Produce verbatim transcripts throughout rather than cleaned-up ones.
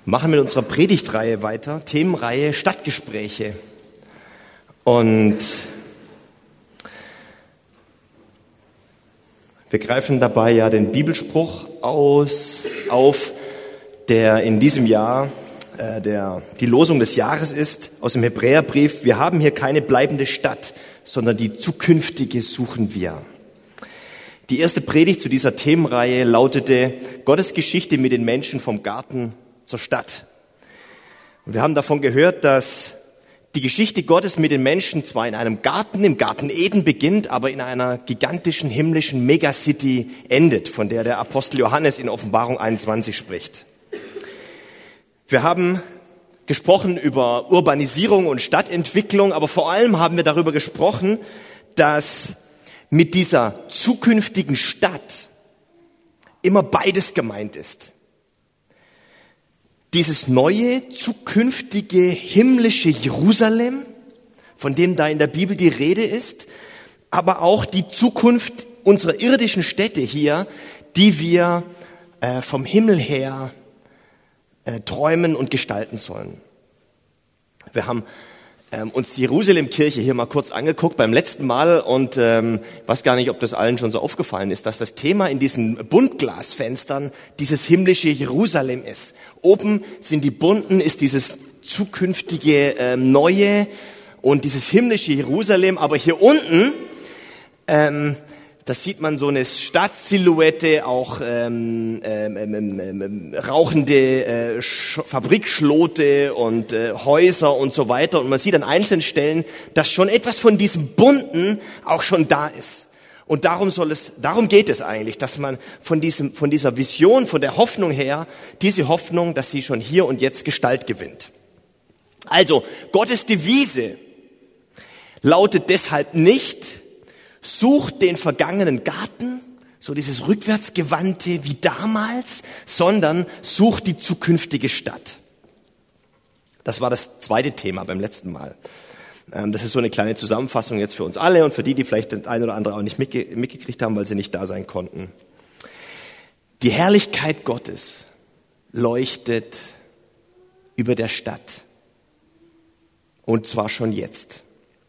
machen mit unserer Predigtreihe weiter, Themenreihe Stadtgespräche. Und wir greifen dabei ja den Bibelspruch aus, auf, der in diesem Jahr äh, der, die Losung des Jahres ist, aus dem Hebräerbrief. Wir haben hier keine bleibende Stadt, sondern die zukünftige suchen wir. Die erste Predigt zu dieser Themenreihe lautete Gottes Geschichte mit den Menschen vom Garten zur Stadt. Und wir haben davon gehört, dass die Geschichte Gottes mit den Menschen zwar in einem Garten, im Garten Eden beginnt, aber in einer gigantischen himmlischen Megacity endet, von der der Apostel Johannes in Offenbarung einundzwanzig spricht. Wir haben gesprochen über Urbanisierung und Stadtentwicklung, aber vor allem haben wir darüber gesprochen, dass mit dieser zukünftigen Stadt immer beides gemeint ist. Dieses neue, zukünftige, himmlische Jerusalem, von dem da in der Bibel die Rede ist, aber auch die Zukunft unserer irdischen Städte hier, die wir äh, vom Himmel her äh, träumen und gestalten sollen. Wir haben ähm, uns die Jerusalem-Kirche hier mal kurz angeguckt beim letzten Mal und ähm, weiß gar nicht, ob das allen schon so aufgefallen ist, dass das Thema in diesen Buntglasfenstern dieses himmlische Jerusalem ist. Oben sind die bunten, ist dieses zukünftige ähm, neue und dieses himmlische Jerusalem, aber hier unten, ähm, da sieht man so eine Stadtsilhouette, auch ähm, ähm, ähm, ähm, rauchende äh, Sch- Fabrikschlote und äh, Häuser und so weiter. Und man sieht an einzelnen Stellen, dass schon etwas von diesem Bunten auch schon da ist. Und darum soll es, darum geht es eigentlich, dass man von diesem, von dieser Vision, von der Hoffnung her, diese Hoffnung, dass sie schon hier und jetzt Gestalt gewinnt. Also, Gottes Devise lautet deshalb nicht: Sucht den vergangenen Garten, so dieses Rückwärtsgewandte wie damals, sondern sucht die zukünftige Stadt. Das war das zweite Thema beim letzten Mal. Das ist so eine kleine Zusammenfassung jetzt für uns alle und für die, die vielleicht das ein oder andere auch nicht mitge- mitgekriegt haben, weil sie nicht da sein konnten. Die Herrlichkeit Gottes leuchtet über der Stadt. Und zwar schon jetzt.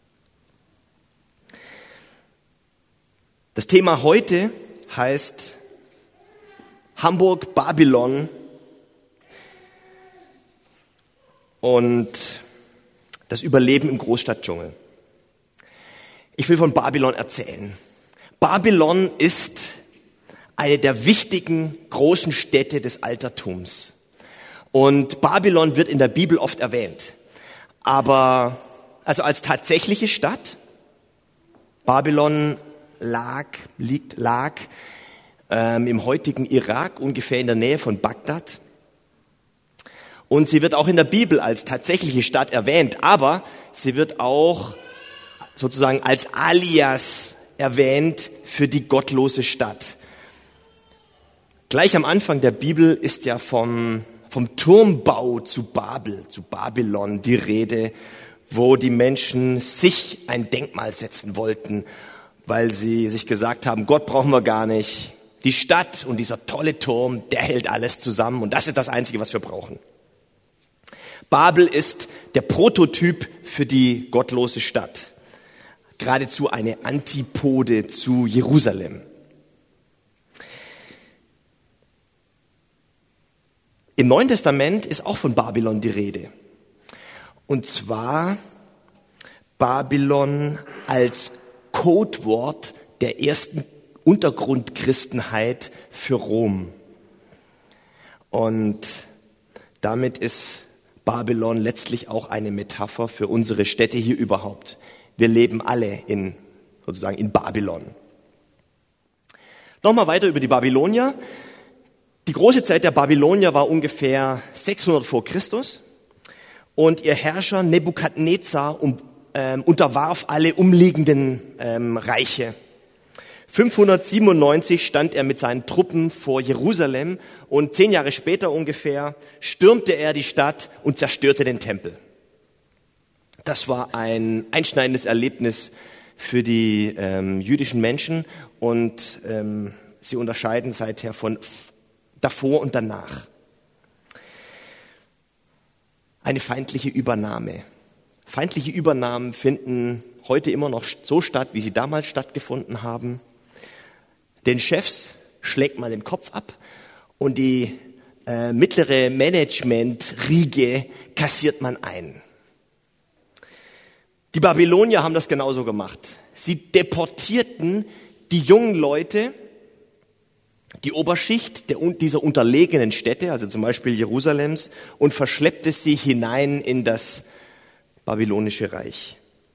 Das Thema heute heißt Hamburg, Babylon und das Überleben im Großstadtdschungel. Ich will von Babylon erzählen. Babylon ist eine der wichtigen großen Städte des Altertums. Und Babylon wird in der Bibel oft erwähnt. Aber also als tatsächliche Stadt, Babylon lag, liegt, lag ähm, im heutigen Irak, ungefähr in der Nähe von Bagdad. Und sie wird auch in der Bibel als tatsächliche Stadt erwähnt, aber sie wird auch sozusagen als Alias erwähnt für die gottlose Stadt. Gleich am Anfang der Bibel ist ja vom, vom Turmbau zu Babel, zu Babylon die Rede, wo die Menschen sich ein Denkmal setzen wollten, weil sie sich gesagt haben, Gott brauchen wir gar nicht. Die Stadt und dieser tolle Turm, der hält alles zusammen und das ist das Einzige, was wir brauchen. Babel ist der Prototyp für die gottlose Stadt. Geradezu eine Antipode zu Jerusalem. Im Neuen Testament ist auch von Babylon die Rede. Und zwar Babylon als Codewort der ersten Untergrundchristenheit für Rom. Und damit ist Babylon letztlich auch eine Metapher für unsere Städte hier überhaupt. Wir leben alle in, sozusagen in Babylon. Nochmal weiter über die Babylonier. Die große Zeit der Babylonier war ungefähr sechshundert vor Christus und ihr Herrscher Nebukadnezar um, ähm, unterwarf alle umliegenden ähm, Reiche. fünfhundertsiebenundneunzig stand er mit seinen Truppen vor Jerusalem und zehn Jahre später ungefähr stürmte er die Stadt und zerstörte den Tempel. Das war ein einschneidendes Erlebnis für die ähm, jüdischen Menschen und ähm, sie unterscheiden seither von f- davor und danach. eine feindliche Übernahme. Feindliche Übernahmen finden heute immer noch so statt, wie sie damals stattgefunden haben. Den Chefs schlägt man den Kopf ab und die äh, mittlere Management-Riege kassiert man ein. Die Babylonier haben das genauso gemacht. Sie deportierten die jungen Leute, die Oberschicht der, dieser unterlegenen Städte, also zum Beispiel Jerusalems, und verschleppte sie hinein in das babylonische Reich.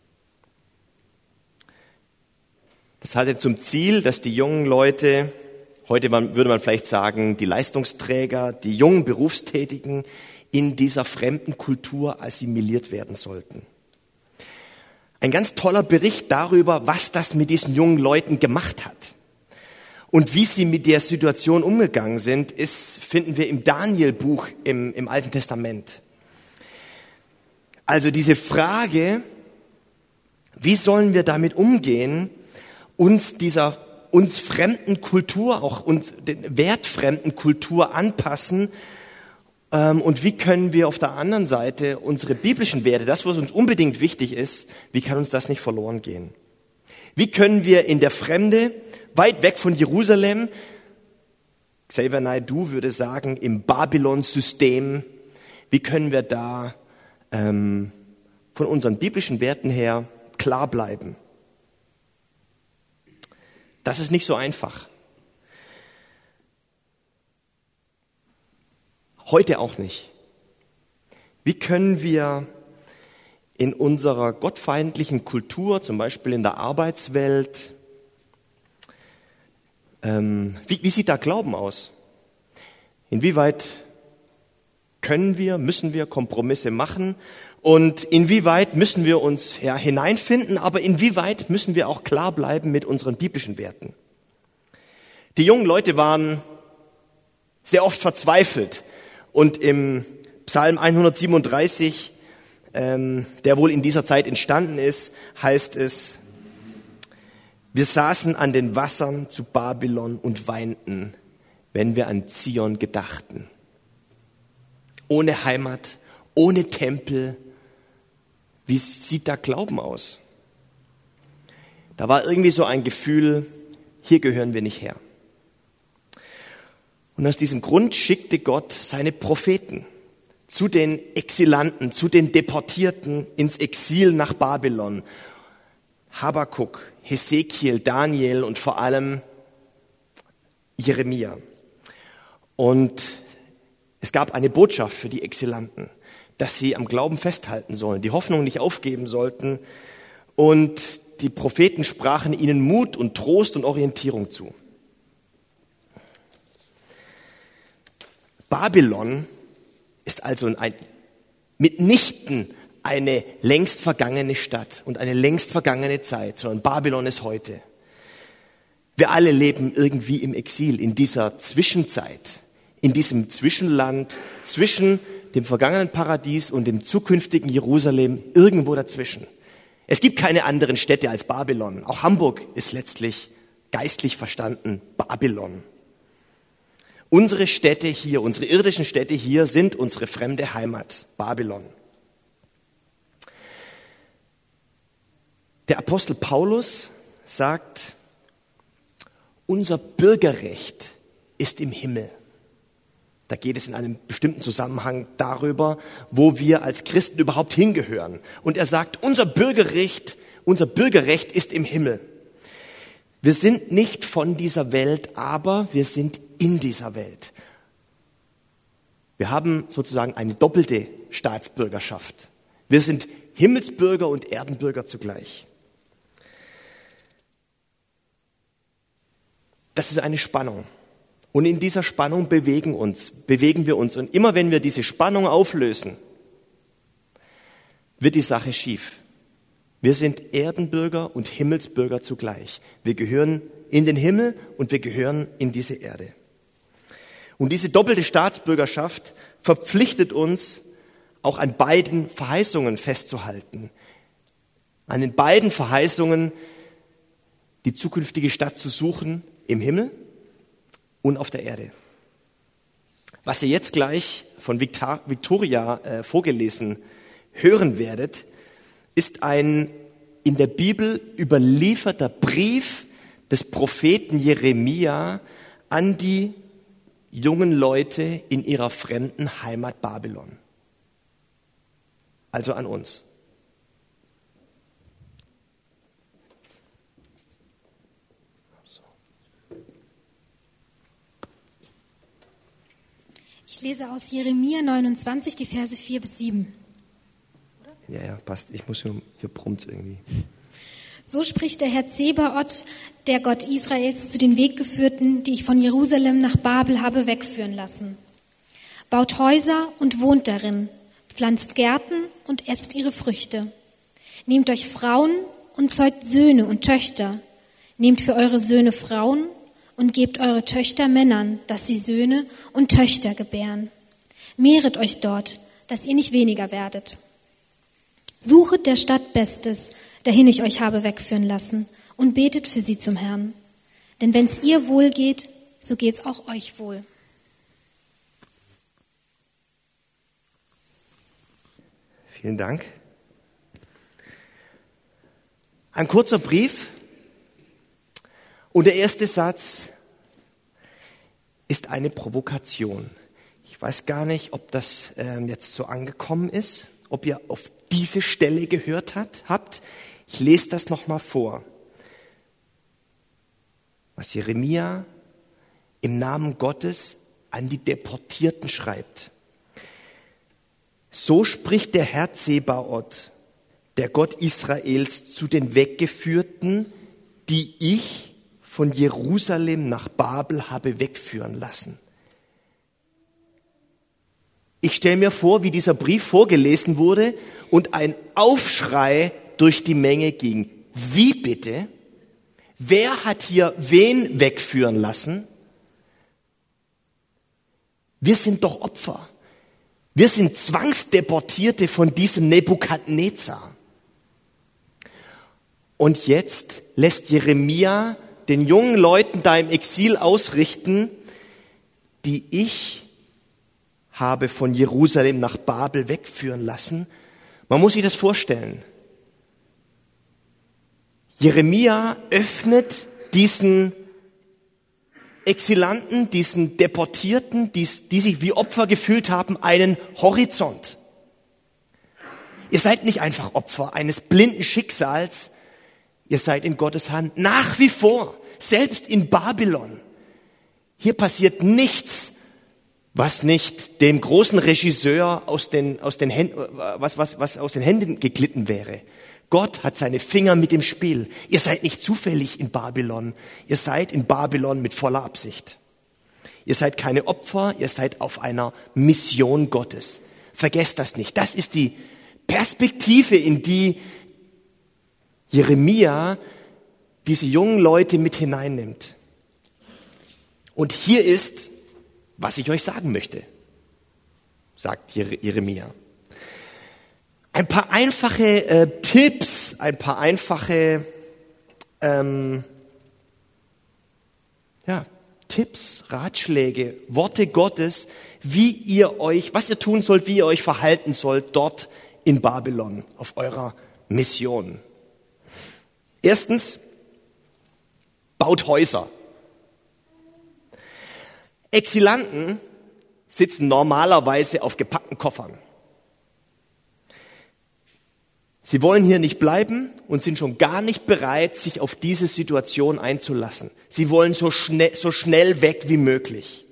Das hatte zum Ziel, dass die jungen Leute, heute würde man vielleicht sagen, die Leistungsträger, die jungen Berufstätigen in dieser fremden Kultur assimiliert werden sollten. Ein ganz toller Bericht darüber, was das mit diesen jungen Leuten gemacht hat. Und wie sie mit der Situation umgegangen sind, ist, finden wir im Daniel-Buch im, im Alten Testament. Also diese Frage, wie sollen wir damit umgehen, uns dieser uns fremden Kultur, auch uns den wertfremden Kultur anpassen, ähm, und wie können wir auf der anderen Seite unsere biblischen Werte, das, was uns unbedingt wichtig ist, wie kann uns das nicht verloren gehen? Wie können wir in der Fremde, weit weg von Jerusalem, Xavier Naidoo würde sagen, im Babylon-System, wie können wir da ähm, von unseren biblischen Werten her klar bleiben? Das ist nicht so einfach. Heute auch nicht. Wie können wir in unserer gottfeindlichen Kultur, zum Beispiel in der Arbeitswelt, ähm, wie, wie sieht da Glauben aus? Inwieweit können wir, müssen wir Kompromisse machen? Und inwieweit müssen wir uns ja, hineinfinden, aber inwieweit müssen wir auch klar bleiben mit unseren biblischen Werten? Die jungen Leute waren sehr oft verzweifelt. Und im Psalm hundertsiebenunddreißig, ähm, der wohl in dieser Zeit entstanden ist, heißt es, wir saßen an den Wassern zu Babylon und weinten, wenn wir an Zion gedachten. Ohne Heimat, ohne Tempel. Wie sieht da Glauben aus? Da war irgendwie so ein Gefühl, hier gehören wir nicht her. Und aus diesem Grund schickte Gott seine Propheten zu den Exilanten, zu den Deportierten ins Exil nach Babylon. Habakuk, Hesekiel, Daniel und vor allem Jeremia. Und es gab eine Botschaft für die Exilanten, dass sie am Glauben festhalten sollen, die Hoffnung nicht aufgeben sollten. Und die Propheten sprachen ihnen Mut und Trost und Orientierung zu. Babylon ist also ein, mitnichten eine längst vergangene Stadt und eine längst vergangene Zeit, sondern Babylon ist heute. Wir alle leben irgendwie im Exil, in dieser Zwischenzeit, in diesem Zwischenland, zwischen dem vergangenen Paradies und dem zukünftigen Jerusalem, irgendwo dazwischen. Es gibt keine anderen Städte als Babylon. Auch Hamburg ist letztlich geistlich verstanden Babylon. Unsere Städte hier, unsere irdischen Städte hier sind unsere fremde Heimat, Babylon. Der Apostel Paulus sagt, unser Bürgerrecht ist im Himmel. Da geht es in einem bestimmten Zusammenhang darüber, wo wir als Christen überhaupt hingehören. Und er sagt, unser Bürgerrecht, unser Bürgerrecht ist im Himmel. Wir sind nicht von dieser Welt, aber wir sind in dieser Welt. Wir haben sozusagen eine doppelte Staatsbürgerschaft. Wir sind Himmelsbürger und Erdenbürger zugleich. Das ist eine Spannung. Und in dieser Spannung bewegen uns, bewegen wir uns. Und immer wenn wir diese Spannung auflösen, wird die Sache schief. Wir sind Erdenbürger und Himmelsbürger zugleich. Wir gehören in den Himmel und wir gehören in diese Erde. Und diese doppelte Staatsbürgerschaft verpflichtet uns, auch an beiden Verheißungen festzuhalten. An den beiden Verheißungen, die zukünftige Stadt zu suchen im Himmel und auf der Erde. Was ihr jetzt gleich von Victor, Victoria äh, vorgelesen hören werdet, ist ein in der Bibel überlieferter Brief des Propheten Jeremia an die jungen Leute in ihrer fremden Heimat Babylon. Also an uns. Ich lese aus Jeremia neunundzwanzig, die Verse vier bis sieben. Ja, ja, passt. Ich muss hier, hier brummt irgendwie. So spricht der Herr Zebaoth, der Gott Israels, zu den Weggeführten, die ich von Jerusalem nach Babel habe wegführen lassen. Baut Häuser und wohnt darin, pflanzt Gärten und esst ihre Früchte. Nehmt euch Frauen und zeugt Söhne und Töchter. Nehmt für eure Söhne Frauen und gebt eure Töchter Männern, dass sie Söhne und Töchter gebären. Mehret euch dort, dass ihr nicht weniger werdet. Suchet der Stadt Bestes, dahin ich euch habe wegführen lassen, und betet für sie zum Herrn. Denn wenn's ihr wohl geht, so geht's auch euch wohl. Vielen Dank. Ein kurzer Brief und der erste Satz ist eine Provokation. Ich weiß gar nicht, ob das ähm, jetzt so angekommen ist, ob ihr auf diese Stelle gehört hat, habt. Ich lese das nochmal vor. Was Jeremia im Namen Gottes an die Deportierten schreibt. So spricht der Herr Zebaoth, der Gott Israels, zu den Weggeführten, die ich von Jerusalem nach Babel habe wegführen lassen. Ich stelle mir vor, wie dieser Brief vorgelesen wurde und ein Aufschrei durch die Menge ging. Wie bitte? Wer hat hier wen wegführen lassen? Wir sind doch Opfer. Wir sind Zwangsdeportierte von diesem Nebukadnezar. Und jetzt lässt Jeremia den jungen Leuten da im Exil ausrichten, die ich habe von Jerusalem nach Babel wegführen lassen. Man muss sich das vorstellen. Jeremia öffnet diesen Exilanten, diesen Deportierten, die, die sich wie Opfer gefühlt haben, einen Horizont. Ihr seid nicht einfach Opfer eines blinden Schicksals, ihr seid in Gottes Hand nach wie vor, selbst in Babylon. Hier passiert nichts, was nicht dem großen Regisseur aus den, aus den Händen, was, was, was aus den Händen geglitten wäre. Gott hat seine Finger mit im Spiel. Ihr seid nicht zufällig in Babylon. Ihr seid in Babylon mit voller Absicht. Ihr seid keine Opfer, ihr seid auf einer Mission Gottes. Vergesst das nicht. Das ist die Perspektive, in die Jeremia diese jungen Leute mit hineinnimmt. Und hier ist, was ich euch sagen möchte, sagt Jeremia. Ein paar einfache äh, Tipps, ein paar einfache ähm, ja, Tipps, Ratschläge, Worte Gottes, wie ihr euch, was ihr tun sollt, wie ihr euch verhalten sollt dort in Babylon auf eurer Mission. Erstens, baut Häuser. Exilanten sitzen normalerweise auf gepackten Koffern. Sie wollen hier nicht bleiben und sind schon gar nicht bereit, sich auf diese Situation einzulassen. Sie wollen so schnell, so schnell weg wie möglich.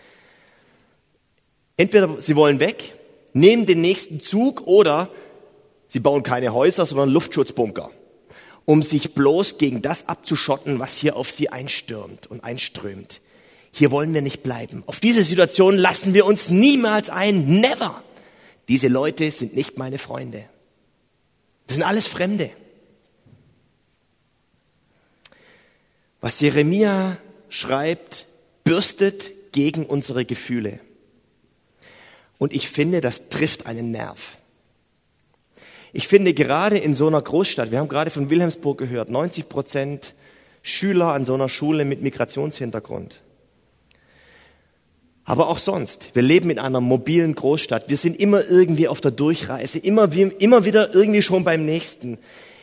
Entweder sie wollen weg, nehmen den nächsten Zug oder sie bauen keine Häuser, sondern Luftschutzbunker, um sich bloß gegen das abzuschotten, was hier auf sie einstürmt und einströmt. Hier wollen wir nicht bleiben. Auf diese Situation lassen wir uns niemals ein. Never. Diese Leute sind nicht meine Freunde. Das sind alles Fremde. Was Jeremia schreibt, bürstet gegen unsere Gefühle. Und ich finde, das trifft einen Nerv. Ich finde gerade in so einer Großstadt, wir haben gerade von Wilhelmsburg gehört, neunzig Prozent Schüler an so einer Schule mit Migrationshintergrund. Aber auch sonst. Wir leben in einer mobilen Großstadt. Wir sind immer irgendwie auf der Durchreise, immer, wie, immer wieder irgendwie schon beim Nächsten.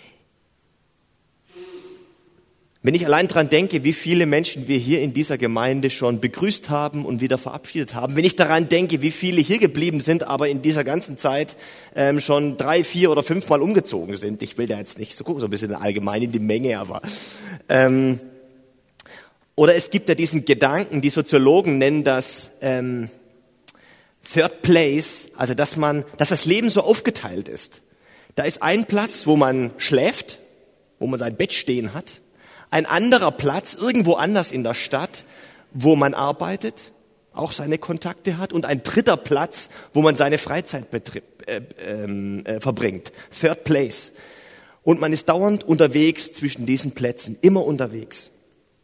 Wenn ich allein dran denke, wie viele Menschen wir hier in dieser Gemeinde schon begrüßt haben und wieder verabschiedet haben, wenn ich daran denke, wie viele hier geblieben sind, aber in dieser ganzen Zeit ähm, schon drei, vier oder fünfmal umgezogen sind. Ich will da jetzt nicht so gucken, so ein bisschen allgemein in die Menge, aber ähm, oder es gibt ja diesen Gedanken, die Soziologen nennen das ähm, Third Place, also dass man, dass das Leben so aufgeteilt ist. Da ist ein Platz, wo man schläft, wo man sein Bett stehen hat. Ein anderer Platz, irgendwo anders in der Stadt, wo man arbeitet, auch seine Kontakte hat. Und ein dritter Platz, wo man seine Freizeit betrieb, äh, äh, verbringt. Third Place. Und man ist dauernd unterwegs zwischen diesen Plätzen, immer unterwegs.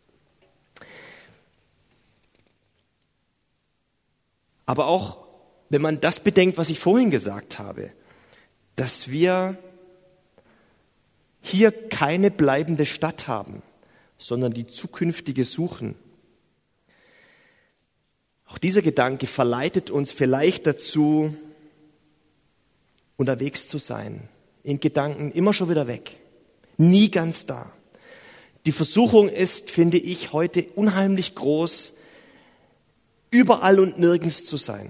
Aber auch, wenn man das bedenkt, was ich vorhin gesagt habe, dass wir hier keine bleibende Stadt haben, sondern die zukünftige suchen. Auch dieser Gedanke verleitet uns vielleicht dazu, unterwegs zu sein, in Gedanken immer schon wieder weg, nie ganz da. Die Versuchung ist, finde ich, heute unheimlich groß, überall und nirgends zu sein.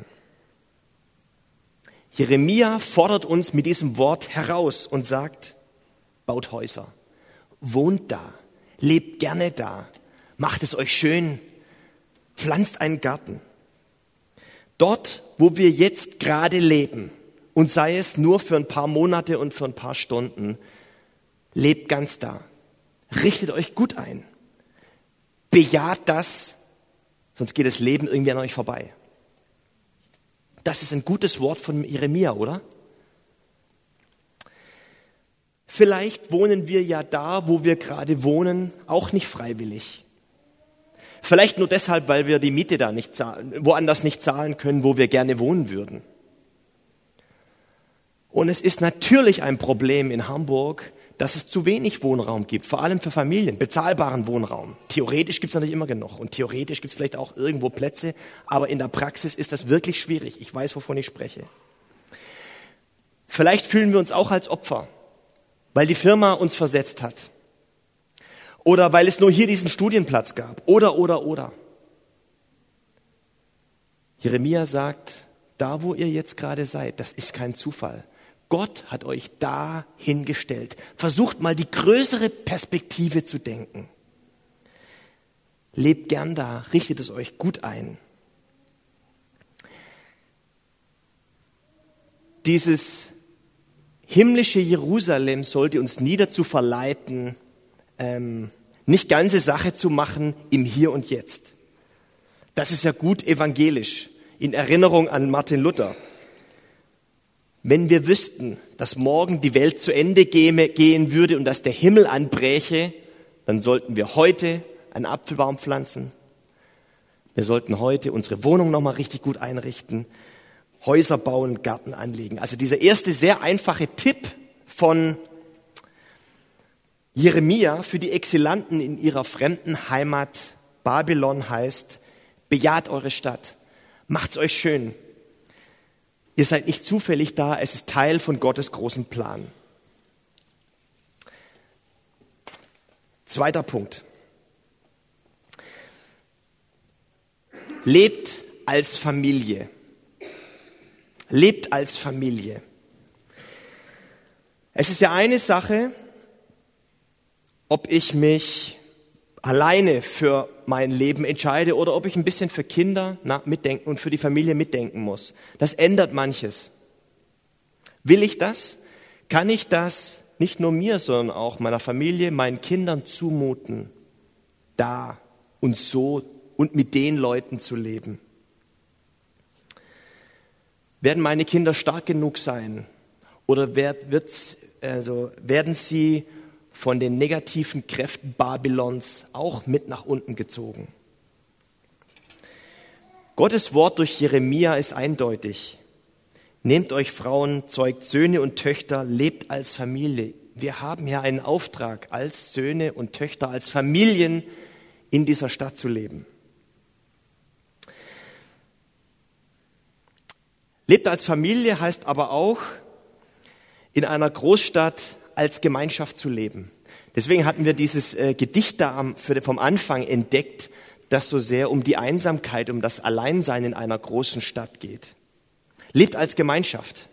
Jeremia fordert uns mit diesem Wort heraus und sagt, baut Häuser, wohnt da, lebt gerne da, macht es euch schön, pflanzt einen Garten. Dort, wo wir jetzt gerade leben, und sei es nur für ein paar Monate und für ein paar Stunden, lebt ganz da. Richtet euch gut ein. Bejaht das, sonst geht das Leben irgendwie an euch vorbei. Das ist ein gutes Wort von Jeremia, oder? Vielleicht wohnen wir ja da, wo wir gerade wohnen, auch nicht freiwillig. Vielleicht nur deshalb, weil wir die Miete da nicht zahlen, woanders nicht zahlen können, wo wir gerne wohnen würden. Und es ist natürlich ein Problem in Hamburg, dass es zu wenig Wohnraum gibt, vor allem für Familien, bezahlbaren Wohnraum. Theoretisch gibt es natürlich immer genug und theoretisch gibt es vielleicht auch irgendwo Plätze, aber in der Praxis ist das wirklich schwierig. Ich weiß, wovon ich spreche. Vielleicht fühlen wir uns auch als Opfer, weil die Firma uns versetzt hat. Oder weil es nur hier diesen Studienplatz gab. Oder, oder, oder. Jeremia sagt, da wo ihr jetzt gerade seid, das ist kein Zufall. Gott hat euch da hingestellt. Versucht mal die größere Perspektive zu denken. Lebt gern da, richtet es euch gut ein. Dieses himmlische Jerusalem sollte uns nie dazu verleiten, ähm, nicht ganze Sache zu machen im Hier und Jetzt. Das ist ja gut evangelisch, in Erinnerung an Martin Luther. Wenn wir wüssten, dass morgen die Welt zu Ende gehen würde und dass der Himmel anbräche, dann sollten wir heute einen Apfelbaum pflanzen. Wir sollten heute unsere Wohnung nochmal richtig gut einrichten. Häuser bauen, Garten anlegen. Also dieser erste sehr einfache Tipp von Jeremia für die Exilanten in ihrer fremden Heimat Babylon heißt, bejaht eure Stadt, macht's euch schön. Ihr seid nicht zufällig da, es ist Teil von Gottes großem Plan. Zweiter Punkt. Lebt als Familie. Lebt als Familie. Es ist ja eine Sache, ob ich mich alleine für mein Leben entscheide oder ob ich ein bisschen für Kinder mitdenken und für die Familie mitdenken muss. Das ändert manches. Will ich das? Kann ich das nicht nur mir, sondern auch meiner Familie, meinen Kindern zumuten, da und so und mit den Leuten zu leben? Werden meine Kinder stark genug sein oder wird, wird's, also werden sie von den negativen Kräften Babylons auch mit nach unten gezogen? Gottes Wort durch Jeremia ist eindeutig. Nehmt euch Frauen, zeugt Söhne und Töchter, lebt als Familie. Wir haben hier einen Auftrag, als Söhne und Töchter, als Familien in dieser Stadt zu leben. Lebt als Familie heißt aber auch, in einer Großstadt als Gemeinschaft zu leben. Deswegen hatten wir dieses äh, Gedicht da am, für, vom Anfang entdeckt, das so sehr um die Einsamkeit, um das Alleinsein in einer großen Stadt geht. Lebt als Gemeinschaft.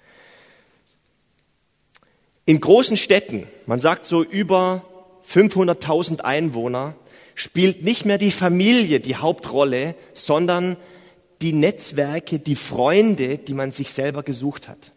In großen Städten, man sagt so über fünfhunderttausend Einwohner, spielt nicht mehr die Familie die Hauptrolle, sondern die Netzwerke, die Freunde, die man sich selber gesucht hat.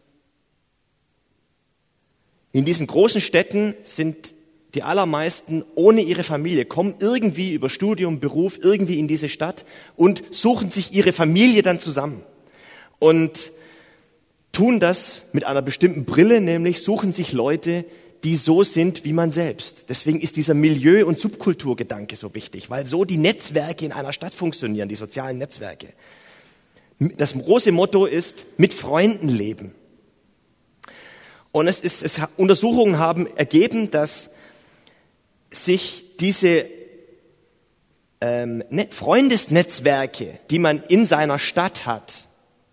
In diesen großen Städten sind die allermeisten ohne ihre Familie, kommen irgendwie über Studium, Beruf irgendwie in diese Stadt und suchen sich ihre Familie dann zusammen. Und tun das mit einer bestimmten Brille, nämlich suchen sich Leute, die so sind wie man selbst. Deswegen ist dieser Milieu- und Subkulturgedanke so wichtig, weil so die Netzwerke in einer Stadt funktionieren, die sozialen Netzwerke. Das große Motto ist, mit Freunden leben. Und es ist, es, Untersuchungen haben ergeben, dass sich diese ähm, Freundesnetzwerke, die man in seiner Stadt hat,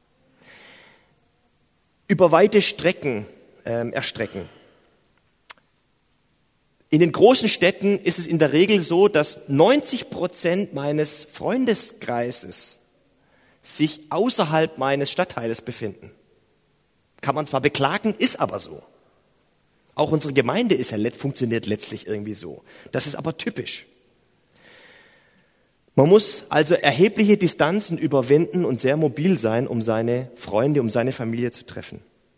über weite Strecken ähm, erstrecken. In den großen Städten ist es in der Regel so, dass neunzig Prozent meines Freundeskreises sich außerhalb meines Stadtteiles befinden. Kann man zwar beklagen, ist aber so. Auch unsere Gemeinde ist ja, funktioniert letztlich irgendwie so. Das ist aber typisch. Man muss also erhebliche Distanzen überwinden und sehr mobil sein, um seine Freunde, um seine Familie zu treffen.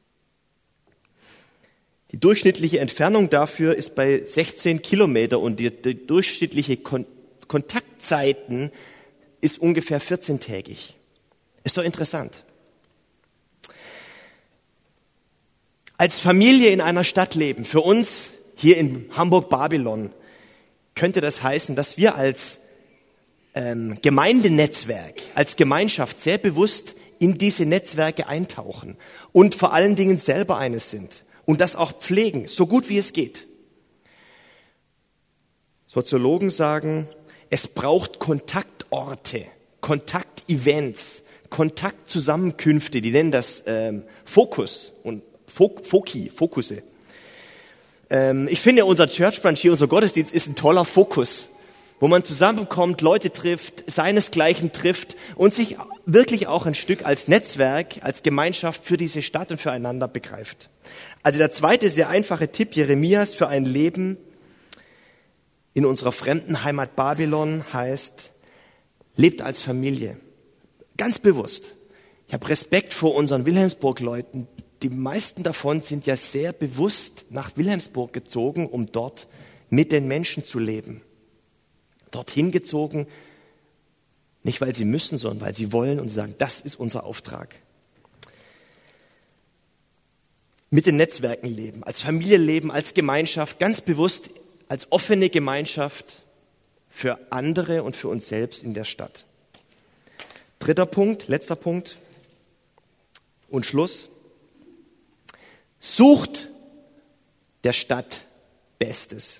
Die durchschnittliche Entfernung dafür ist bei sechzehn Kilometer und die, die durchschnittliche Kon- Kontaktzeiten ist ungefähr vierzehntägig. Ist doch interessant. Als Familie in einer Stadt leben, für uns hier in Hamburg-Babylon, könnte das heißen, dass wir als ähm, Gemeindenetzwerk, als Gemeinschaft sehr bewusst in diese Netzwerke eintauchen und vor allen Dingen selber eines sind und das auch pflegen, so gut wie es geht. Soziologen sagen, es braucht Kontaktorte, Kontaktevents, Kontaktzusammenkünfte, die nennen das ähm, Fokus und Foki, Fokusse. Ähm, ich finde, unser Church Brunch hier, unser Gottesdienst ist ein toller Fokus, wo man zusammenkommt, Leute trifft, seinesgleichen trifft und sich wirklich auch ein Stück als Netzwerk, als Gemeinschaft für diese Stadt und füreinander begreift. Also der zweite sehr einfache Tipp Jeremias für ein Leben in unserer fremden Heimat Babylon heißt, lebt als Familie. Ganz bewusst. Ich habe Respekt vor unseren Wilhelmsburg-Leuten. Die meisten davon sind ja sehr bewusst nach Wilhelmsburg gezogen, um dort mit den Menschen zu leben. Dorthin gezogen, nicht weil sie müssen, sondern weil sie wollen und sagen, das ist unser Auftrag. Mit den Netzwerken leben, als Familie leben, als Gemeinschaft, ganz bewusst als offene Gemeinschaft für andere und für uns selbst in der Stadt. Dritter Punkt, letzter Punkt und Schluss. Sucht der Stadt Bestes.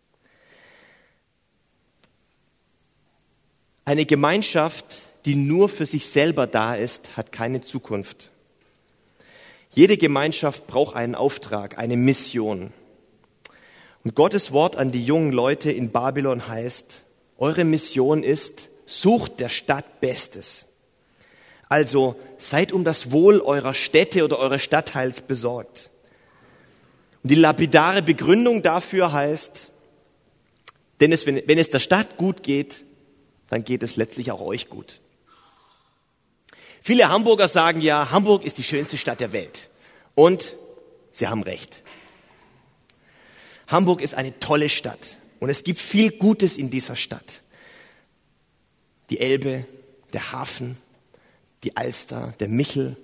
Eine Gemeinschaft, die nur für sich selber da ist, hat keine Zukunft. Jede Gemeinschaft braucht einen Auftrag, eine Mission. Und Gottes Wort an die jungen Leute in Babylon heißt, eure Mission ist, sucht der Stadt Bestes. Also seid um das Wohl eurer Städte oder eures Stadtteils besorgt. Und die lapidare Begründung dafür heißt, denn es, wenn, wenn es der Stadt gut geht, dann geht es letztlich auch euch gut. Viele Hamburger sagen ja, Hamburg ist die schönste Stadt der Welt. Und sie haben recht. Hamburg ist eine tolle Stadt und es gibt viel Gutes in dieser Stadt. Die Elbe, der Hafen, die Alster, der Michel.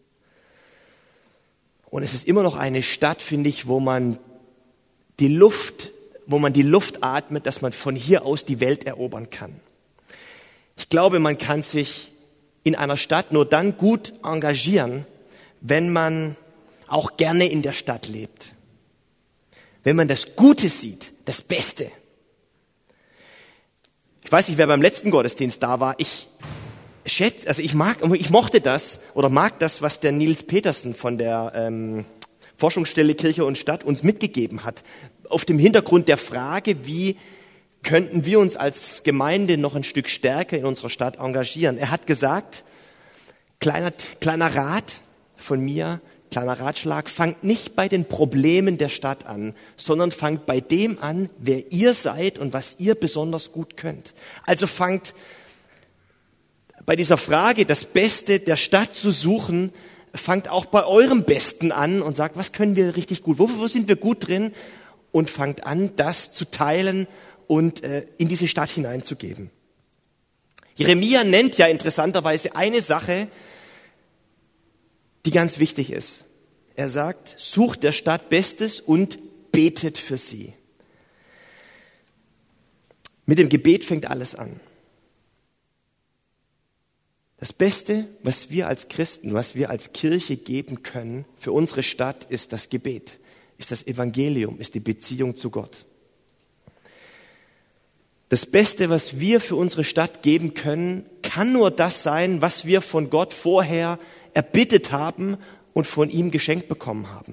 Und es ist immer noch eine Stadt, finde ich, wo man die Luft, wo man die Luft atmet, dass man von hier aus die Welt erobern kann. Ich glaube, man kann sich in einer Stadt nur dann gut engagieren, wenn man auch gerne in der Stadt lebt. Wenn man das Gute sieht, das Beste. Ich weiß nicht, wer beim letzten Gottesdienst da war. Ich schätze, also ich mag, ich mochte das oder mag das, was der Nils Petersen von der ähm, Forschungsstelle Kirche und Stadt uns mitgegeben hat. Auf dem Hintergrund der Frage, wie könnten wir uns als Gemeinde noch ein Stück stärker in unserer Stadt engagieren. Er hat gesagt, kleiner, kleiner Rat von mir, kleiner Ratschlag, fangt nicht bei den Problemen der Stadt an, sondern fangt bei dem an, wer ihr seid und was ihr besonders gut könnt. Also fangt bei dieser Frage, das Beste der Stadt zu suchen, fangt auch bei eurem Besten an und sagt, was können wir richtig gut, wo, wo sind wir gut drin, und fangt an, das zu teilen und äh, in diese Stadt hineinzugeben. Jeremia nennt ja interessanterweise eine Sache, die ganz wichtig ist. Er sagt, sucht der Stadt Bestes und betet für sie. Mit dem Gebet fängt alles an. Das Beste, was wir als Christen, was wir als Kirche geben können für unsere Stadt, ist das Gebet, ist das Evangelium, ist die Beziehung zu Gott. Das Beste, was wir für unsere Stadt geben können, kann nur das sein, was wir von Gott vorher erbittet haben und von ihm geschenkt bekommen haben.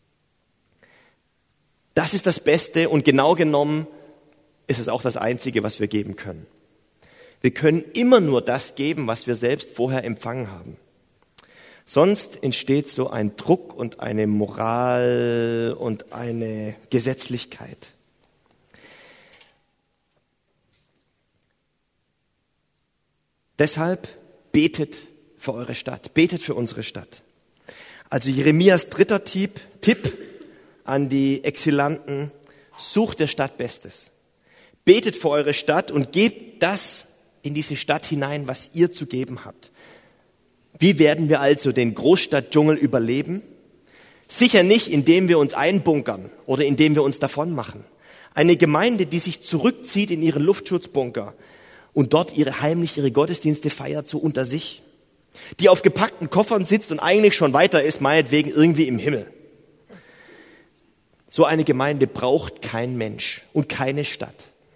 Das ist das Beste und genau genommen ist es auch das Einzige, was wir geben können. Wir können immer nur das geben, was wir selbst vorher empfangen haben. Sonst entsteht so ein Druck und eine Moral und eine Gesetzlichkeit. Deshalb betet für eure Stadt, betet für unsere Stadt. Also Jeremias dritter Tipp, Tipp an die Exilanten, sucht der Stadt Bestes. Betet für eure Stadt und gebt das in diese Stadt hinein, was ihr zu geben habt. Wie werden wir also den Großstadtdschungel überleben? Sicher nicht, indem wir uns einbunkern oder indem wir uns davon machen. Eine Gemeinde, die sich zurückzieht in ihren Luftschutzbunker und dort ihre heimlich ihre Gottesdienste feiert, so unter sich. Die auf gepackten Koffern sitzt und eigentlich schon weiter ist, meinetwegen irgendwie im Himmel. So eine Gemeinde braucht kein Mensch und keine Stadt.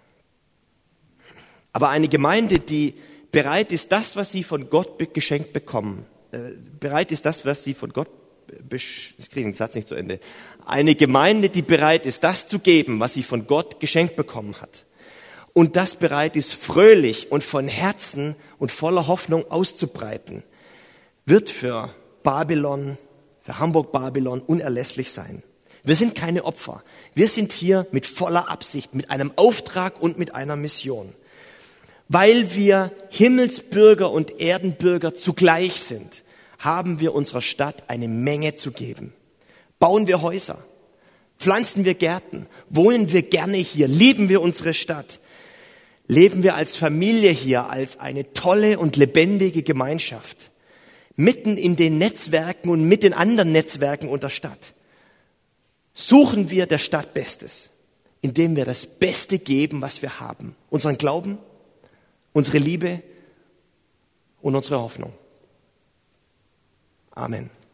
Aber eine Gemeinde, die bereit ist, das, was sie von Gott geschenkt bekommen, äh, bereit ist, das, was sie von Gott, ich kriege den Satz nicht zu Ende, eine Gemeinde, die bereit ist, das zu geben, was sie von Gott geschenkt bekommen hat, und das bereit ist, fröhlich und von Herzen und voller Hoffnung auszubreiten, wird für Babylon, für Hamburg-Babylon unerlässlich sein. Wir sind keine Opfer. Wir sind hier mit voller Absicht, mit einem Auftrag und mit einer Mission. Weil wir Himmelsbürger und Erdenbürger zugleich sind, haben wir unserer Stadt eine Menge zu geben. Bauen wir Häuser, pflanzen wir Gärten, wohnen wir gerne hier, lieben wir unsere Stadt, leben wir als Familie hier, als eine tolle und lebendige Gemeinschaft, mitten in den Netzwerken und mit den anderen Netzwerken unserer Stadt. Suchen wir der Stadt Bestes, indem wir das Beste geben, was wir haben. Unseren Glauben, unsere Liebe und unsere Hoffnung. Amen.